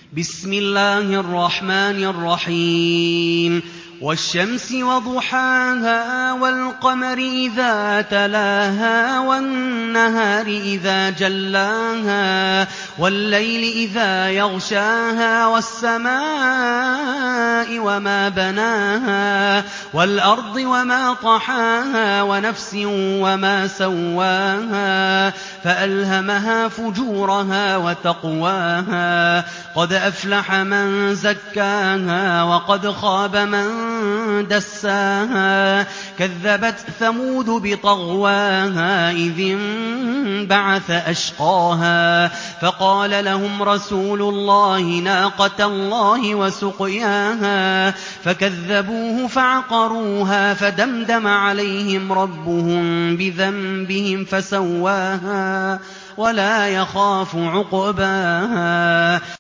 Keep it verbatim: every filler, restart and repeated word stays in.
بسم الله الرحمن الرحيم والشمس وضحاها والقمر إذا تلاها والنهار إذا جلاها والليل إذا يغشاها والسماء وما بناها والأرض وما طحاها ونفس وما سواها فألهمها فجورها وتقواها قد أفلح من زكاها وقد خاب من دساها كذبت ثمود بطغواها إذ انبعث أشقاها فقال لهم رسول الله ناقة الله وسقياها فكذبوه فعقروها فدمدم عليهم ربهم بذنبهم فسواها ولا يخاف عقباها